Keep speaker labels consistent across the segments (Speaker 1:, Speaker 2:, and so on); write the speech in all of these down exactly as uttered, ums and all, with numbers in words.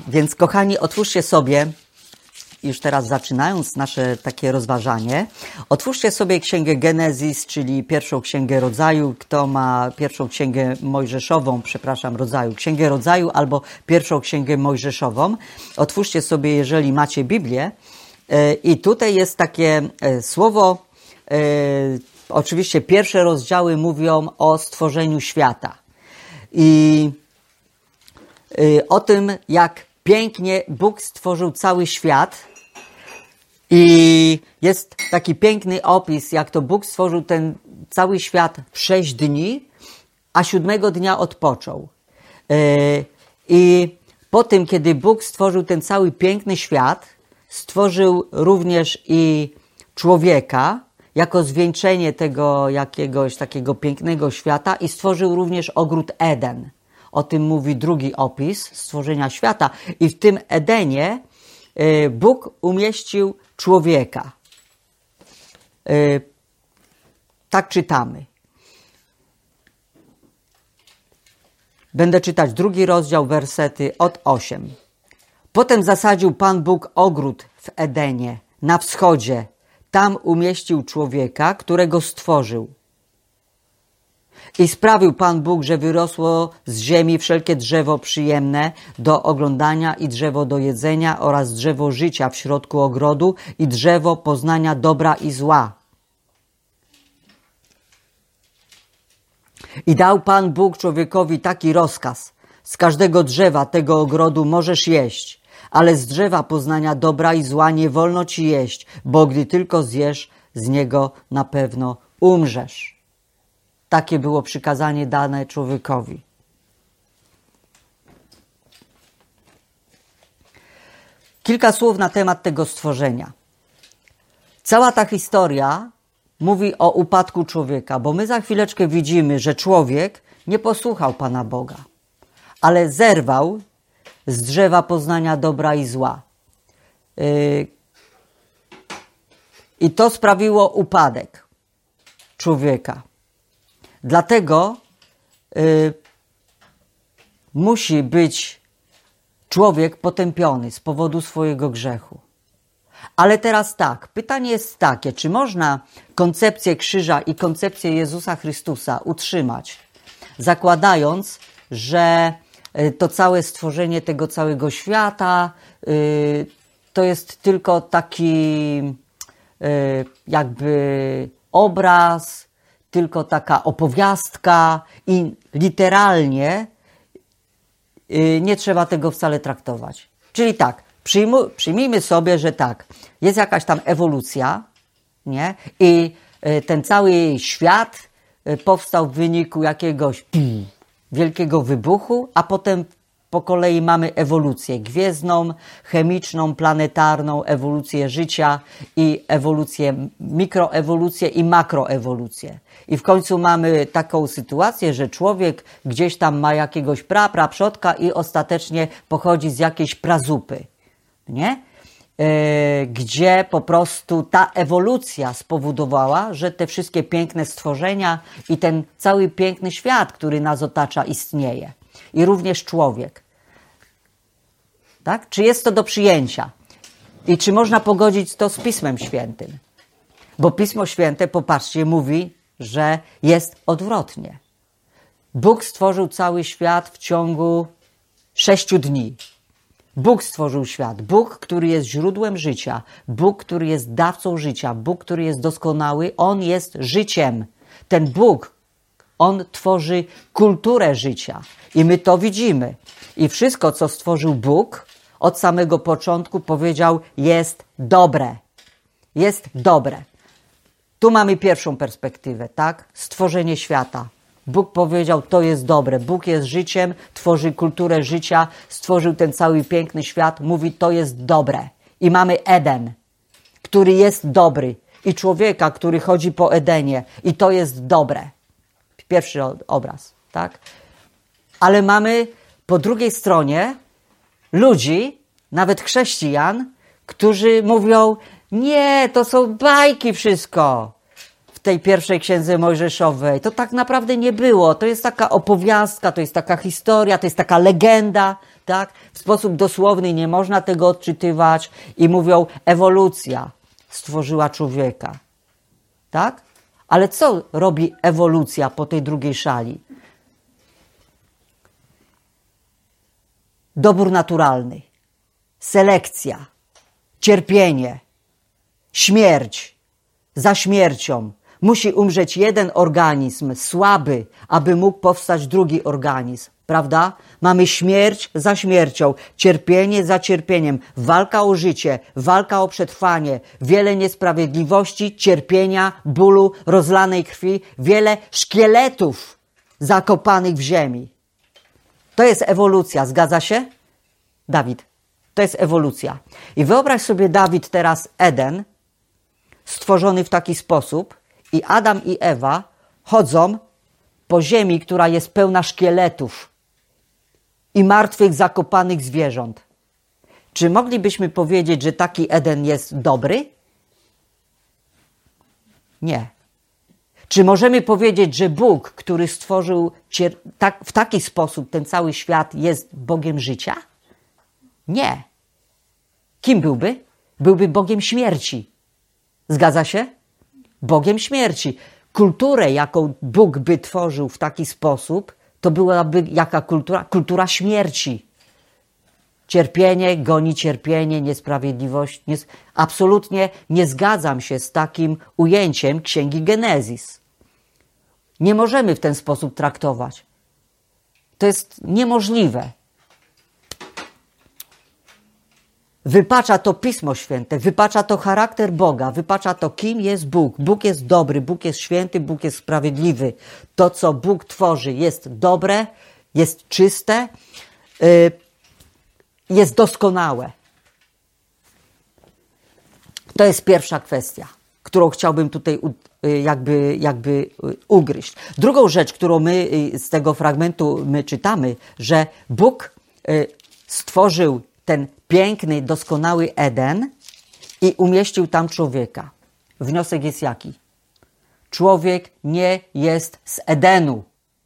Speaker 1: więc kochani, otwórzcie sobie, już teraz zaczynając nasze takie rozważanie, otwórzcie sobie Księgę Genezis, czyli pierwszą Księgę Rodzaju. Kto ma pierwszą Księgę Mojżeszową, przepraszam, Rodzaju, Księgę Rodzaju albo pierwszą Księgę Mojżeszową. Otwórzcie sobie, jeżeli macie Biblię. I tutaj jest takie słowo, oczywiście pierwsze rozdziały mówią o stworzeniu świata. I o tym, jak pięknie Bóg stworzył cały świat. I jest taki piękny opis, jak to Bóg stworzył ten cały świat w sześć dni, a siódmego dnia odpoczął. I po tym, kiedy Bóg stworzył ten cały piękny świat, stworzył również i człowieka jako zwieńczenie tego jakiegoś takiego pięknego świata i stworzył również ogród Eden. O tym mówi drugi opis stworzenia świata. I w tym Edenie Bóg umieścił człowieka. Tak czytamy. Będę czytać drugi rozdział, wersety od ósmego. Potem zasadził Pan Bóg ogród w Edenie, na wschodzie. Tam umieścił człowieka, którego stworzył. I sprawił Pan Bóg, że wyrosło z ziemi wszelkie drzewo przyjemne do oglądania i drzewo do jedzenia oraz drzewo życia w środku ogrodu i drzewo poznania dobra i zła. I dał Pan Bóg człowiekowi taki rozkaz. Z każdego drzewa tego ogrodu możesz jeść, ale z drzewa poznania dobra i zła nie wolno ci jeść, bo gdy tylko zjesz z niego, na pewno umrzesz. Takie było przykazanie dane człowiekowi. Kilka słów na temat tego stworzenia. Cała ta historia mówi o upadku człowieka, bo my za chwileczkę widzimy, że człowiek nie posłuchał Pana Boga, ale zerwał z drzewa poznania dobra i zła. Yy, I to sprawiło upadek człowieka. Dlatego y, musi być człowiek potępiony z powodu swojego grzechu. Ale teraz tak, pytanie jest takie, czy można koncepcję krzyża i koncepcję Jezusa Chrystusa utrzymać, zakładając, że y, to całe stworzenie tego całego świata y, to jest tylko taki y, jakby obraz, tylko taka opowiastka i literalnie yy, nie trzeba tego wcale traktować. Czyli tak, przyjmu, przyjmijmy sobie, że tak, jest jakaś tam ewolucja, nie? I yy, ten cały świat yy, powstał w wyniku jakiegoś pii, wielkiego wybuchu, a potem po kolei mamy ewolucję gwiezdną, chemiczną, planetarną, ewolucję życia i ewolucję, mikroewolucję i makroewolucję. I w końcu mamy taką sytuację, że człowiek gdzieś tam ma jakiegoś pra, praprzodka i ostatecznie pochodzi z jakiejś prazupy, nie? E, gdzie po prostu ta ewolucja spowodowała, że te wszystkie piękne stworzenia i ten cały piękny świat, który nas otacza, istnieje. I również człowiek. Tak? Czy jest to do przyjęcia? I czy można pogodzić to z Pismem Świętym? Bo Pismo Święte, popatrzcie, mówi, że jest odwrotnie. Bóg stworzył cały świat w ciągu sześciu dni. Bóg stworzył świat. Bóg, który jest źródłem życia. Bóg, który jest dawcą życia. Bóg, który jest doskonały. On jest życiem. Ten Bóg, On tworzy kulturę życia. I my to widzimy. I wszystko, co stworzył Bóg, od samego początku powiedział, jest dobre. Jest dobre. Tu mamy pierwszą perspektywę, tak? Stworzenie świata. Bóg powiedział, to jest dobre. Bóg jest życiem, tworzy kulturę życia, stworzył ten cały piękny świat, mówi, to jest dobre. I mamy Eden, który jest dobry. I człowieka, który chodzi po Edenie. I to jest dobre. Pierwszy obraz, tak? Ale mamy po drugiej stronie ludzi, nawet chrześcijan, którzy mówią, nie, to są bajki wszystko. W tej pierwszej księdze Mojżeszowej. To tak naprawdę nie było. To jest taka opowiastka, to jest taka historia, to jest taka legenda. tak? W sposób dosłowny nie można tego odczytywać i mówią, ewolucja stworzyła człowieka, tak? Ale co robi ewolucja po tej drugiej szali? Dobór naturalny, selekcja, cierpienie, śmierć. Za śmiercią musi umrzeć jeden organizm słaby, aby mógł powstać drugi organizm, prawda? Mamy śmierć za śmiercią, cierpienie za cierpieniem, walka o życie, walka o przetrwanie, wiele niesprawiedliwości, cierpienia, bólu, rozlanej krwi, wiele szkieletów zakopanych w ziemi. To jest ewolucja, zgadza się? Dawid, to jest ewolucja. I wyobraź sobie, Dawid, teraz Eden, stworzony w taki sposób, i Adam i Ewa chodzą po ziemi, która jest pełna szkieletów i martwych, zakopanych zwierząt. Czy moglibyśmy powiedzieć, że taki Eden jest dobry? Nie. Czy możemy powiedzieć, że Bóg, który stworzył tak, w taki sposób ten cały świat, jest Bogiem życia? Nie. Kim byłby? Byłby Bogiem śmierci. Zgadza się? Bogiem śmierci. Kulturę, jaką Bóg by tworzył w taki sposób, to byłaby jaka kultura? Kultura śmierci. Cierpienie goni cierpienie, niesprawiedliwość. Nie, absolutnie nie zgadzam się z takim ujęciem Księgi Genezis. Nie możemy w ten sposób traktować. To jest niemożliwe. Wypacza to Pismo Święte, wypacza to charakter Boga, wypacza to, kim jest Bóg. Bóg jest dobry, Bóg jest święty, Bóg jest sprawiedliwy. To, co Bóg tworzy, jest dobre, jest czyste, yy, jest doskonałe. To jest pierwsza kwestia, którą chciałbym tutaj yy, jakby, jakby yy, ugryźć. Drugą rzecz, którą my yy, z tego fragmentu my czytamy, że Bóg yy, stworzył ten piękny, doskonały Eden i umieścił tam człowieka. Wniosek jest jaki? Człowiek nie jest z Edenu.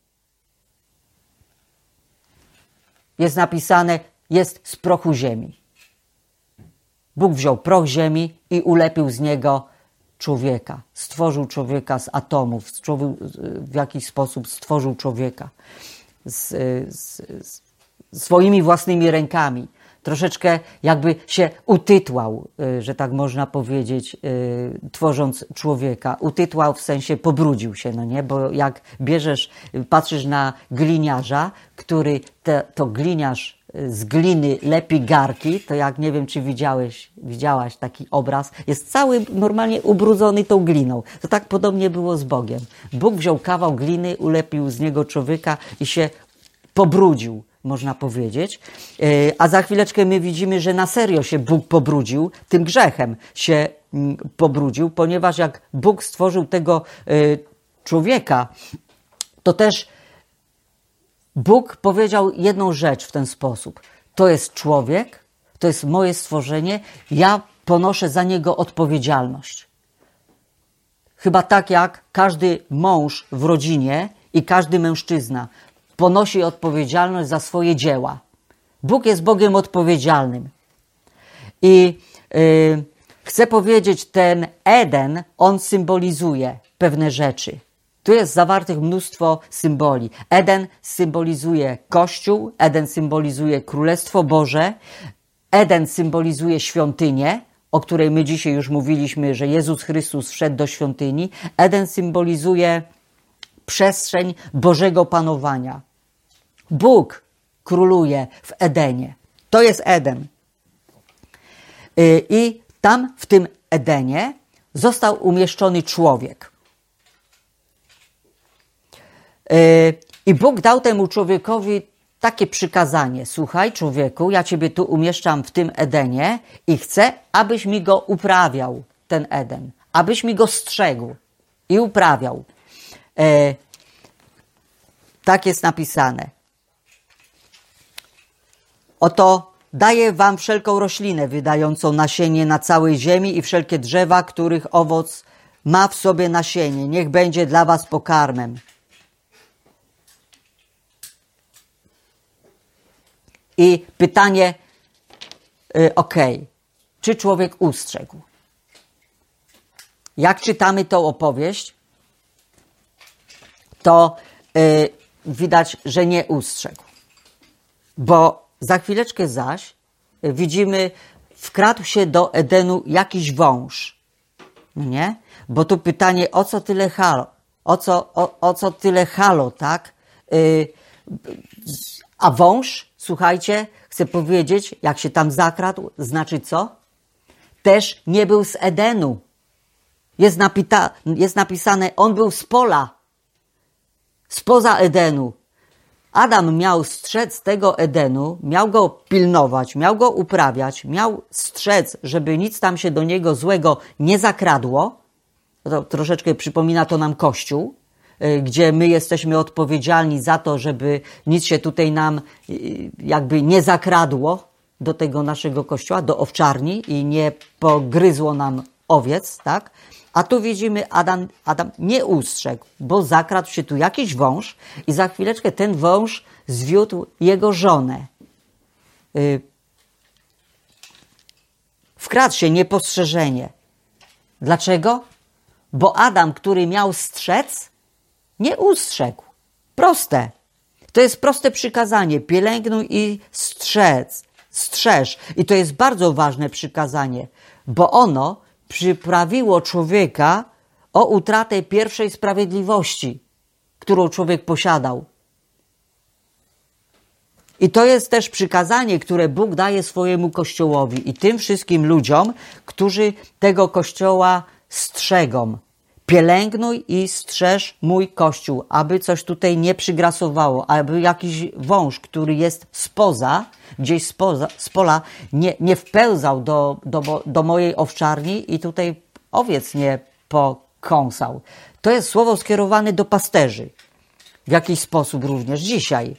Speaker 1: Jest napisane, jest z prochu ziemi. Bóg wziął proch ziemi i ulepił z niego człowieka. Stworzył człowieka z atomów. Stworzył, w jakiś sposób stworzył człowieka z, z, z swoimi własnymi rękami. Troszeczkę jakby się utytłał, że tak można powiedzieć, tworząc człowieka. Utytłał w sensie pobrudził się, no nie? Bo jak bierzesz, patrzysz na gliniarza, który te, to gliniarz z gliny lepi garki, to jak nie wiem, czy widziałeś, widziałaś taki obraz, jest cały normalnie ubrudzony tą gliną. To tak podobnie było z Bogiem. Bóg wziął kawał gliny, ulepił z niego człowieka i się pobrudził, można powiedzieć. A za chwileczkę my widzimy, że na serio się Bóg pobrudził, tym grzechem się pobrudził, ponieważ jak Bóg stworzył tego człowieka, to też Bóg powiedział jedną rzecz w ten sposób. To jest człowiek, to jest moje stworzenie, ja ponoszę za niego odpowiedzialność. Chyba tak jak każdy mąż w rodzinie i każdy mężczyzna ponosi odpowiedzialność za swoje dzieła. Bóg jest Bogiem odpowiedzialnym. I yy, chcę powiedzieć, ten Eden, on symbolizuje pewne rzeczy. Tu jest zawartych mnóstwo symboli. Eden symbolizuje Kościół, Eden symbolizuje Królestwo Boże, Eden symbolizuje świątynię, o której my dzisiaj już mówiliśmy, że Jezus Chrystus wszedł do świątyni. Eden symbolizuje przestrzeń Bożego panowania. Bóg króluje w Edenie. To jest Eden. I tam w tym Edenie został umieszczony człowiek. I Bóg dał temu człowiekowi takie przykazanie. Słuchaj, człowieku, ja ciebie tu umieszczam w tym Edenie i chcę, abyś mi go uprawiał, ten Eden. Abyś mi go strzegł i uprawiał. E, tak jest napisane. Oto daję wam wszelką roślinę wydającą nasienie na całej ziemi i wszelkie drzewa, których owoc ma w sobie nasienie. Niech będzie dla was pokarmem. I pytanie, yy, okej, okay, czy człowiek ustrzegł? Jak czytamy tą opowieść, to yy, widać, że nie ustrzegł. Bo za chwileczkę zaś yy, widzimy, wkradł się do Edenu jakiś wąż. No nie? Bo tu pytanie, o co tyle halo? O co, o, o co tyle halo, tak? Yy, a wąż, słuchajcie, chcę powiedzieć, jak się tam zakradł, znaczy co? Też nie był z Edenu. Jest, napita, jest napisane, on był z pola, spoza Edenu. Adam miał strzec tego Edenu, miał go pilnować, miał go uprawiać, miał strzec, żeby nic tam się do niego złego nie zakradło. To troszeczkę przypomina to nam Kościół, gdzie my jesteśmy odpowiedzialni za to, żeby nic się tutaj nam jakby nie zakradło do tego naszego kościoła, do owczarni i nie pogryzło nam owiec, tak? A tu widzimy, Adam, Adam nie ustrzegł, bo zakradł się tu jakiś wąż i za chwileczkę ten wąż zwiódł jego żonę. Yy, wkradł się niepostrzeżenie. Dlaczego? Bo Adam, który miał strzec, nie ustrzegł. Proste. To jest proste przykazanie. Pielęgnuj i strzec. Strzeż. I to jest bardzo ważne przykazanie, bo ono przyprawiło człowieka o utratę pierwszej sprawiedliwości, którą człowiek posiadał. I to jest też przykazanie, które Bóg daje swojemu Kościołowi i tym wszystkim ludziom, którzy tego Kościoła strzegą. Pielęgnuj i strzeż mój Kościół, aby coś tutaj nie przygrasowało, aby jakiś wąż, który jest spoza, gdzieś spoza, z pola, nie, nie wpełzał do, do, do mojej owczarni i tutaj owiec nie pokąsał. To jest słowo skierowane do pasterzy. W jakiś sposób również dzisiaj.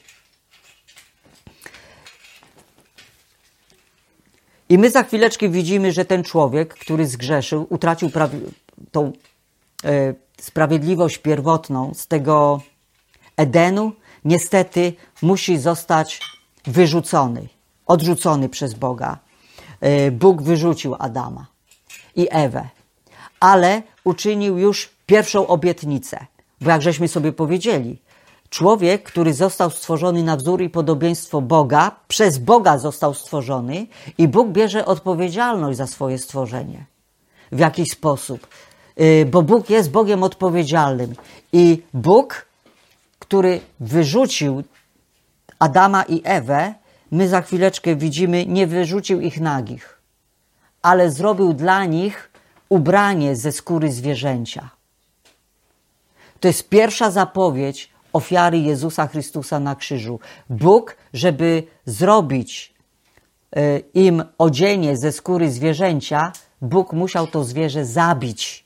Speaker 1: I my za chwileczkę widzimy, że ten człowiek, który zgrzeszył, utracił prawie tą e, sprawiedliwość pierwotną z tego Edenu, niestety musi zostać wyrzucony, odrzucony przez Boga. E, Bóg wyrzucił Adama i Ewę, ale uczynił już pierwszą obietnicę, bo jak żeśmy sobie powiedzieli, człowiek, który został stworzony na wzór i podobieństwo Boga, przez Boga został stworzony i Bóg bierze odpowiedzialność za swoje stworzenie. W jakiś sposób? Bo Bóg jest Bogiem odpowiedzialnym. I Bóg, który wyrzucił Adama i Ewę, my za chwileczkę widzimy, nie wyrzucił ich nagich, ale zrobił dla nich ubranie ze skóry zwierzęcia. To jest pierwsza zapowiedź ofiary Jezusa Chrystusa na krzyżu. Bóg, żeby zrobić y, im odzienie ze skóry zwierzęcia, Bóg musiał to zwierzę zabić.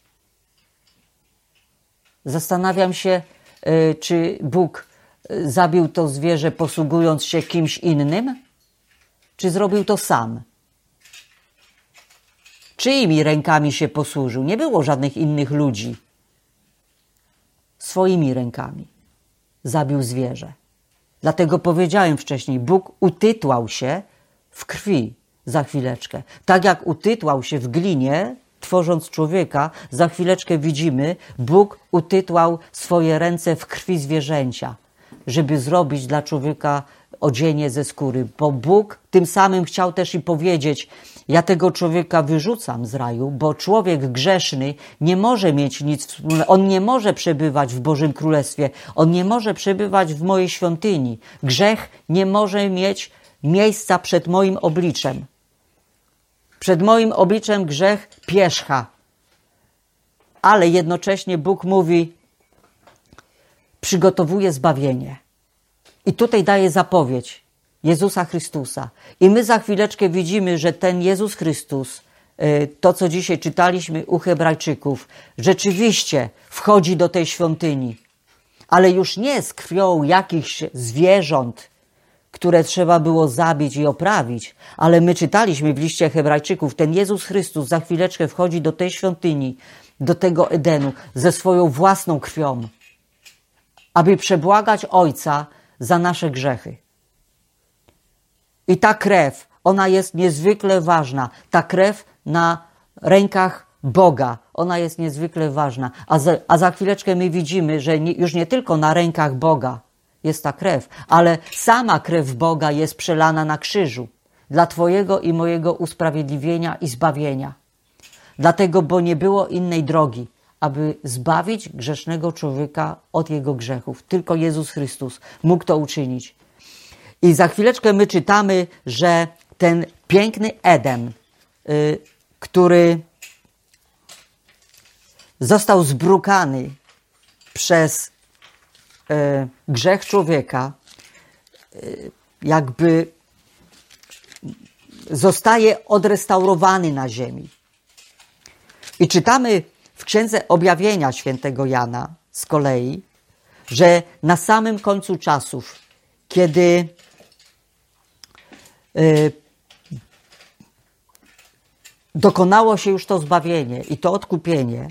Speaker 1: Zastanawiam się, y, czy Bóg zabił to zwierzę posługując się kimś innym, czy zrobił to sam. Czyimi rękami się posłużył? Nie było żadnych innych ludzi. Swoimi rękami zabił zwierzę. Dlatego powiedziałem wcześniej, Bóg utytłał się w krwi za chwileczkę. Tak jak utytłał się w glinie, tworząc człowieka, za chwileczkę widzimy, Bóg utytłał swoje ręce w krwi zwierzęcia, żeby zrobić dla człowieka odzienie ze skóry. Bo Bóg tym samym chciał też i powiedzieć, ja tego człowieka wyrzucam z raju, bo człowiek grzeszny nie może mieć nic wspólnego. On nie może przebywać w Bożym Królestwie. On nie może przebywać w mojej świątyni. Grzech nie może mieć miejsca przed moim obliczem. Przed moim obliczem grzech pierzcha. Ale jednocześnie Bóg mówi, przygotowuje zbawienie. I tutaj daje zapowiedź Jezusa Chrystusa. I my za chwileczkę widzimy, że ten Jezus Chrystus, to co dzisiaj czytaliśmy u Hebrajczyków, rzeczywiście wchodzi do tej świątyni. Ale już nie z krwią jakichś zwierząt, które trzeba było zabić i oprawić, ale my czytaliśmy w liście Hebrajczyków, ten Jezus Chrystus za chwileczkę wchodzi do tej świątyni, do tego Edenu ze swoją własną krwią, aby przebłagać Ojca za nasze grzechy. I ta krew, ona jest niezwykle ważna. Ta krew na rękach Boga, ona jest niezwykle ważna. A za, a za chwileczkę my widzimy, że nie, już nie tylko na rękach Boga jest ta krew, ale sama krew Boga jest przelana na krzyżu dla Twojego i mojego usprawiedliwienia i zbawienia. Dlatego, bo nie było innej drogi, aby zbawić grzesznego człowieka od jego grzechów. Tylko Jezus Chrystus mógł to uczynić. I za chwileczkę my czytamy, że ten piękny Eden, y, który został zbrukany przez y, grzech człowieka, y, jakby zostaje odrestaurowany na ziemi. I czytamy w Księdze Objawienia świętego Jana z kolei, że na samym końcu czasów, kiedy y, dokonało się już to zbawienie i to odkupienie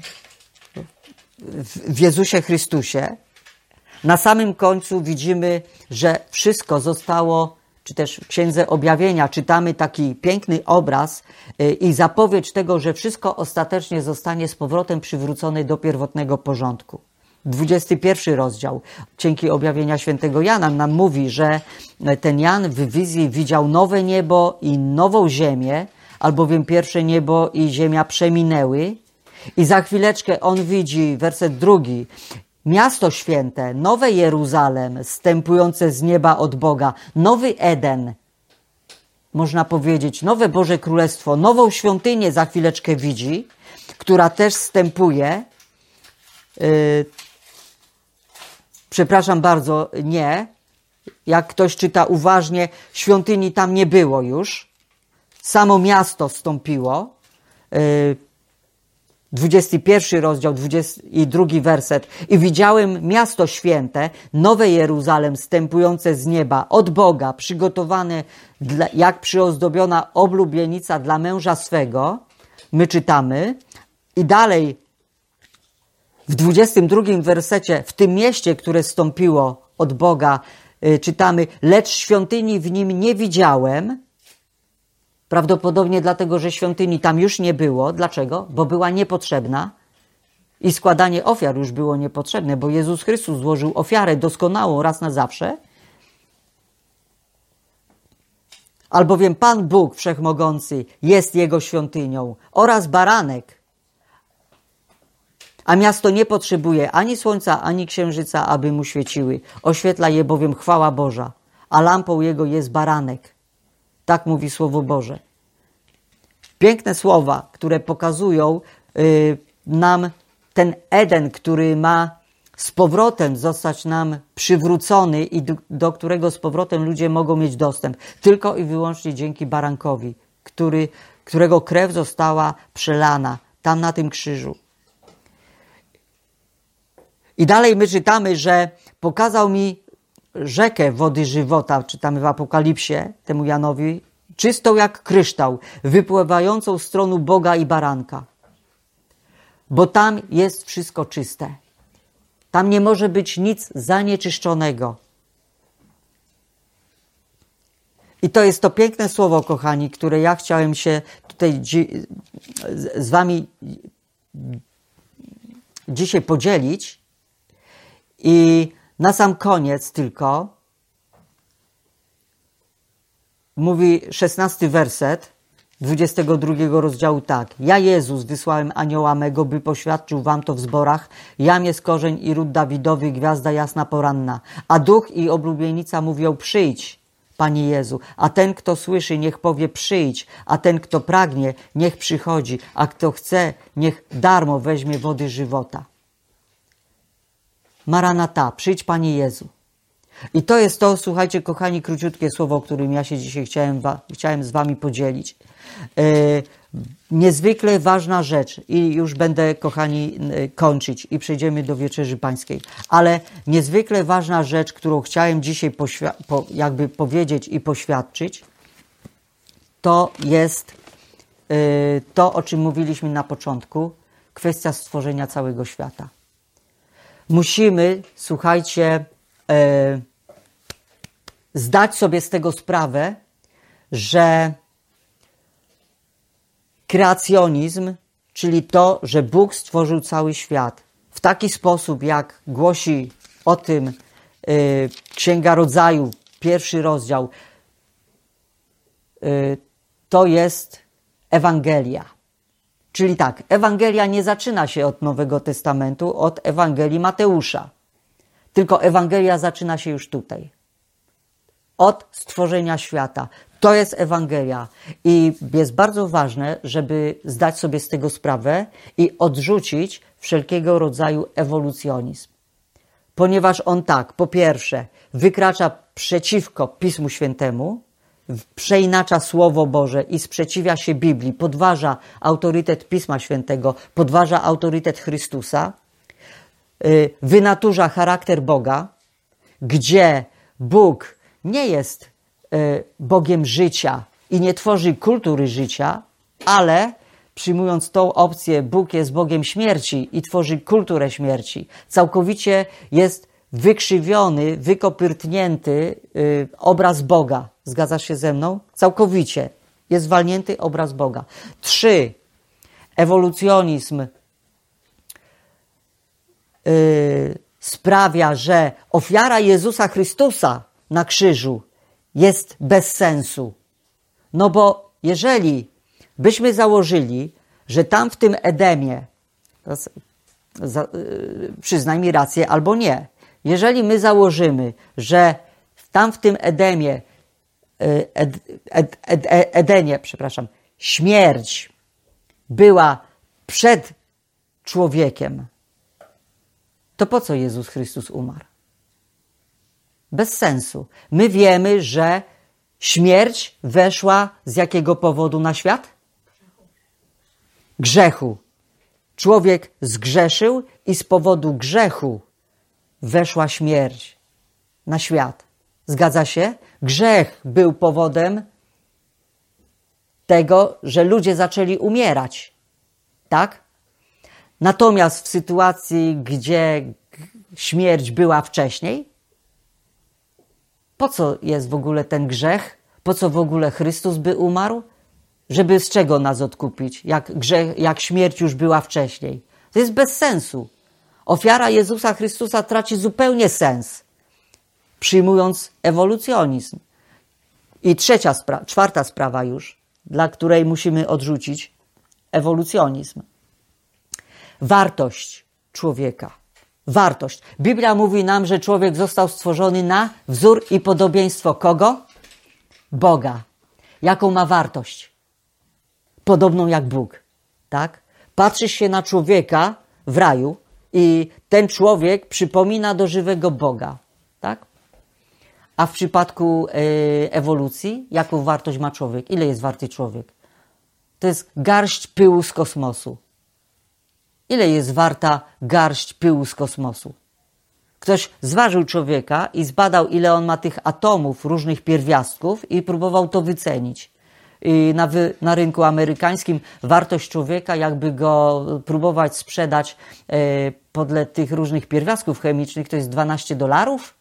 Speaker 1: w, w Jezusie Chrystusie, na samym końcu widzimy, że wszystko zostało, czy też w Księdze Objawienia czytamy taki piękny obraz y, i zapowiedź tego, że wszystko ostatecznie zostanie z powrotem przywrócone do pierwotnego porządku. dwudziesty pierwszy rozdział Księgi Objawienia świętego Jana nam mówi, że ten Jan w wizji widział nowe niebo i nową ziemię, albowiem pierwsze niebo i ziemia przeminęły. I za chwileczkę on widzi, werset drugi, miasto święte, nowe Jeruzalem, zstępujące z nieba od Boga, nowy Eden, można powiedzieć, nowe Boże Królestwo, nową świątynię za chwileczkę widzi, która też zstępuje. Yy, przepraszam bardzo, nie. Jak ktoś czyta uważnie, świątyni tam nie było już. Samo miasto wstąpiło. Yy, dwudziesty pierwszy rozdział, dwudziesty drugi werset. I widziałem miasto święte, nowe Jeruzalem, zstępujące z nieba, od Boga, przygotowane dla, jak przyozdobiona oblubienica dla męża swego. My czytamy. I dalej w dwudziestym drugim wersecie, w tym mieście, które zstąpiło od Boga, y, czytamy, lecz świątyni w nim nie widziałem. Prawdopodobnie dlatego, że świątyni tam już nie było. Dlaczego? Bo była niepotrzebna i składanie ofiar już było niepotrzebne, bo Jezus Chrystus złożył ofiarę doskonałą raz na zawsze. Albowiem Pan Bóg Wszechmogący jest Jego świątynią oraz baranek. A miasto nie potrzebuje ani słońca, ani księżyca, aby mu świeciły. Oświetla je bowiem chwała Boża, a lampą jego jest baranek. Tak mówi Słowo Boże. Piękne słowa, które pokazują y, nam ten Eden, który ma z powrotem zostać nam przywrócony i do, do którego z powrotem ludzie mogą mieć dostęp. Tylko i wyłącznie dzięki barankowi, który, którego krew została przelana tam na tym krzyżu. I dalej my czytamy, że pokazał mi rzekę wody żywota, czytamy w Apokalipsie, temu Janowi, czystą jak kryształ, wypływającą z tronu Boga i baranka. Bo tam jest wszystko czyste. Tam nie może być nic zanieczyszczonego. I to jest to piękne słowo, kochani, które ja chciałem się tutaj dzi- z wami dzisiaj podzielić. I na sam koniec tylko mówi szesnasty werset dwudziestego drugiego rozdziału tak. Ja, Jezus, wysłałem anioła mego, by poświadczył wam to w zborach. Jam jest korzeń i ród Dawidowy, gwiazda jasna poranna. A duch i oblubienica mówią, przyjdź, Panie Jezu. A ten, kto słyszy, niech powie, przyjdź. A ten, kto pragnie, niech przychodzi. A kto chce, niech darmo weźmie wody żywota. Maranata, przyjdź Panie Jezu. I to jest to, słuchajcie, kochani, króciutkie słowo, o którym ja się dzisiaj chciałem, wa- chciałem z wami podzielić. E, niezwykle ważna rzecz i już będę, kochani, kończyć i przejdziemy do Wieczerzy Pańskiej. Ale niezwykle ważna rzecz, którą chciałem dzisiaj poświ- po, jakby powiedzieć i poświadczyć, to jest e, to, o czym mówiliśmy na początku, kwestia stworzenia całego świata. Musimy, słuchajcie, e, zdać sobie z tego sprawę, że kreacjonizm, czyli to, że Bóg stworzył cały świat w taki sposób, jak głosi o tym y, Księga Rodzaju, pierwszy rozdział, y, to jest Ewangelia. Czyli tak, Ewangelia nie zaczyna się od Nowego Testamentu, od Ewangelii Mateusza. Tylko Ewangelia zaczyna się już tutaj. Od stworzenia świata. To jest Ewangelia. I jest bardzo ważne, żeby zdać sobie z tego sprawę i odrzucić wszelkiego rodzaju ewolucjonizm. Ponieważ on tak, po pierwsze, wykracza przeciwko Pismu Świętemu, przeinacza Słowo Boże i sprzeciwia się Biblii, podważa autorytet Pisma Świętego, podważa autorytet Chrystusa, wynaturza charakter Boga, gdzie Bóg nie jest Bogiem życia i nie tworzy kultury życia, ale przyjmując tą opcję, Bóg jest Bogiem śmierci i tworzy kulturę śmierci. Całkowicie jest wykrzywiony, wykopyrtnięty y, obraz Boga. Zgadzasz się ze mną? Całkowicie jest walnięty obraz Boga. Trzy. Ewolucjonizm y, sprawia, że ofiara Jezusa Chrystusa na krzyżu jest bez sensu. No bo jeżeli byśmy założyli, że tam w tym Edemie, za, y, przyznaj mi rację albo nie, jeżeli my założymy, że tam w tym Edemie, ed, ed, ed, ed, Edenie, przepraszam, śmierć była przed człowiekiem, to po co Jezus Chrystus umarł? Bez sensu. My wiemy, że śmierć weszła z jakiego powodu na świat? Grzechu. Człowiek zgrzeszył i z powodu grzechu weszła śmierć na świat. Zgadza się? Grzech był powodem tego, że ludzie zaczęli umierać. Tak? Natomiast w sytuacji, gdzie śmierć była wcześniej, po co jest w ogóle ten grzech? Po co w ogóle Chrystus by umarł? Żeby z czego nas odkupić, jak, grzech, jak śmierć już była wcześniej. To jest bez sensu. Ofiara Jezusa Chrystusa traci zupełnie sens, przyjmując ewolucjonizm. I trzecia spra- czwarta sprawa już, dla której musimy odrzucić ewolucjonizm. Wartość człowieka. Wartość. Biblia mówi nam, że człowiek został stworzony na wzór i podobieństwo kogo? Boga. Jaką ma wartość? Podobną jak Bóg. Tak? Patrzysz się na człowieka w raju i ten człowiek przypomina do żywego Boga. Tak? A w przypadku e, ewolucji, jaką wartość ma człowiek? Ile jest warty człowiek? To jest garść pyłu z kosmosu. Ile jest warta garść pyłu z kosmosu? Ktoś zważył człowieka i zbadał, ile on ma tych atomów, różnych pierwiastków i próbował to wycenić. I na, wy, na rynku amerykańskim wartość człowieka, jakby go próbować sprzedać e, podle tych różnych pierwiastków chemicznych, to jest dwanaście dolarów?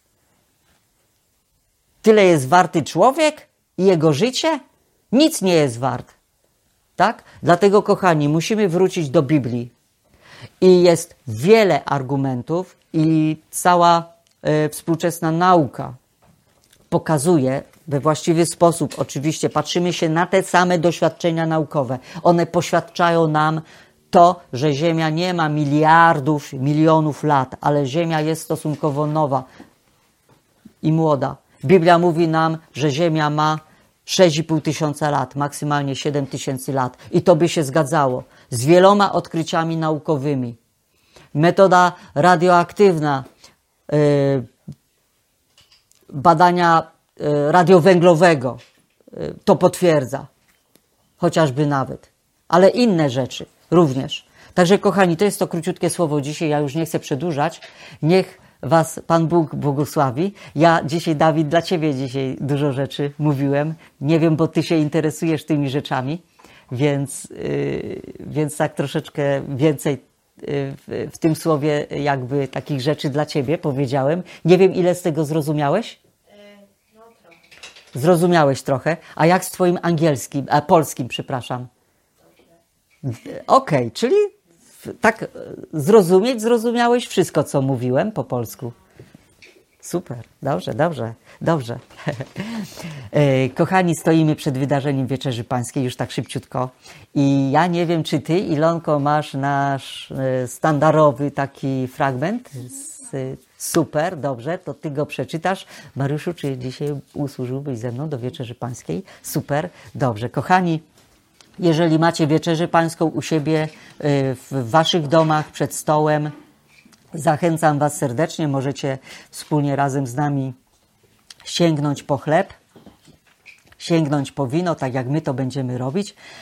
Speaker 1: Tyle jest warty człowiek i jego życie? Nic nie jest wart. Tak? Dlatego, kochani, musimy wrócić do Biblii. I jest wiele argumentów i cała e, współczesna nauka pokazuje we właściwy sposób, oczywiście patrzymy się na te same doświadczenia naukowe. One poświadczają nam to, że Ziemia nie ma miliardów, milionów lat, ale Ziemia jest stosunkowo nowa i młoda. Biblia mówi nam, że Ziemia ma sześć i pół tysiąca lat, maksymalnie siedem tysięcy lat. I to by się zgadzało z wieloma odkryciami naukowymi. Metoda radioaktywna, yy, badania yy, radiowęglowego yy, to potwierdza. Chociażby nawet. Ale inne rzeczy również. Także kochani, to jest to króciutkie słowo dzisiaj. Ja już nie chcę przedłużać. Niech was Pan Bóg błogosławi. Ja dzisiaj, Dawid, dla ciebie dzisiaj dużo rzeczy mówiłem. Nie wiem, bo ty się interesujesz tymi rzeczami, więc, yy, więc tak troszeczkę więcej yy, w, w tym słowie jakby takich rzeczy dla ciebie powiedziałem. Nie wiem, ile z tego zrozumiałeś?
Speaker 2: No trochę.
Speaker 1: Zrozumiałeś trochę. A jak z twoim angielskim, a polskim, przepraszam? Okej, okay, czyli tak zrozumieć, zrozumiałeś wszystko, co mówiłem po polsku. Super, dobrze, dobrze, dobrze. Kochani, stoimy przed wydarzeniem Wieczerzy Pańskiej już tak szybciutko i ja nie wiem, czy ty, Ilonko, masz nasz standardowy taki fragment. Super, dobrze, to ty go przeczytasz. Mariuszu, czy dzisiaj usłużyłbyś ze mną do Wieczerzy Pańskiej? Super, dobrze. Kochani, jeżeli macie Wieczerzę Pańską u siebie w waszych domach, przed stołem, zachęcam was serdecznie, możecie wspólnie razem z nami sięgnąć po chleb, sięgnąć po wino, tak jak my to będziemy robić.